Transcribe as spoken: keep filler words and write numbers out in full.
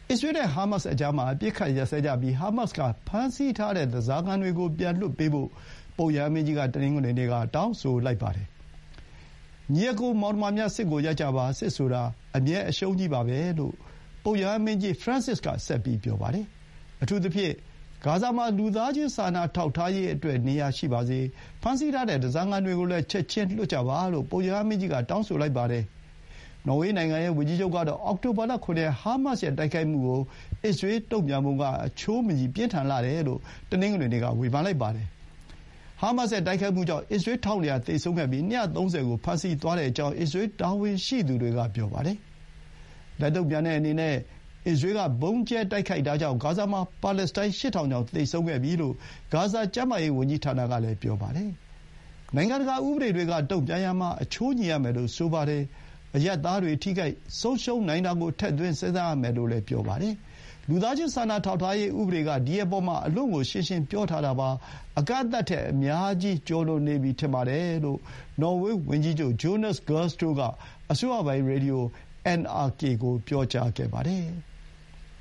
အစ္စရေးနဲ့ဟာမတ်စ်အကြားမှာအပစ်အခတ်ရပ်စဲကြပြီးဟာမတ်စ်ကဖမ်းဆီးထားတဲ့ဓားစာခံတွေကိုပြန်လွှတ်ပေးဖို့ပုပ်ရဟန်းမင်းကြီးကတနင်္ဂနွေနေ့ကတောင်းဆိုလိုက်ပါတယ်။ညီအစ်ကိုမောင်နှမများစစ်ကိုရပ်ကြပါစစ်ဆိုတာအမြဲအရှုံးကြီးပါပဲလို့ပုပ်ရဟန်းမင်းကြီး Francis ကဆက်ပြီးပြောပါတယ်။အထူးသဖြင့်ဂါဇာမှာလူသားချင်းစာနာထောက်ထားရေးအတွက်နေရာရှိပါစေဖမ်းဆီးထားတဲ့ဓားစာခံတွေကိုလည်းချက်ချင်းလွှတ်ကြပါလို့ပုပ်ရဟန်းမင်းကြီးကတောင်းဆိုလိုက်ပါတယ်။နော်ဝေးနိုင်ငံရဲ့ဝန်ကြီးချုပ်ကတော့အောက်တိုဘာလခုရက်ဟာမတ်စ်ရဲ့တိုက်ခိုက်မှုကိုအစ္စရေးတုံ့ပြန်ပုံကအချိုးမကြီးပြင်းထန်လာတယ်လို့တနင်္ဂနွေနေ့ကဝေဖန်လိုက်ပါတယ်။ဟာမတ်စ်ရဲ့တိုက်ခိုက်မှုကြောင့်အစ္စရေးထောက်လျာသေဆုံးခဲ့ပြီးနှစ်သုံးဆယ်ကိုဖမ်းဆီးသွားတဲ့အကြောင်းအစ္စရေးတာဝန်ရှိသူတွေကပြောပါတယ်။လက်တုံ့ပြန်တဲ့အနေနဲ့အစ္စရေးကဗုံးကျဲတိုက်ခိုက်တာကြောင့်ဂါဇာမှာပါလက်စတိုင်းရှစ်ထောင်ကျော်သေဆုံးခဲ့ပြီလို့ဂါဇာကျန်းမာရေးဝန်ကြီးဌာနကလည်းပြောပါတယ်။နိုင်ငံတကာဥပဒေတွေကတုံ့ပြန်ရာမှာအချိုးညီရမယ်လို့ဆိုပါတယ်။အရပ်သားတွေထိခိုက်ဆုံးရှုံးနိုင်တာကိုထည့်သွင်းစဉ်းစားရမယ်လို့လည်းပြောပါတယ်။လူသားချင်းစာနာထောက်ထားရေးဥပဒေကဒီအပေါ်မှာအလွန်ကိုရှင်းရှင်းပြောထားတာပါ။အကန့်အသတ်ထက်အများကြီးကျော်လွန်နေပြီထင်ပါတယ်လို့နော်ဝေးဝန်ကြီးချုပ် Jonas Gahr Store ကအစိုးရပိုင်ရေဒီယို အင်န်အာကေ ကိုပြောကြားခဲ့ပါတယ်။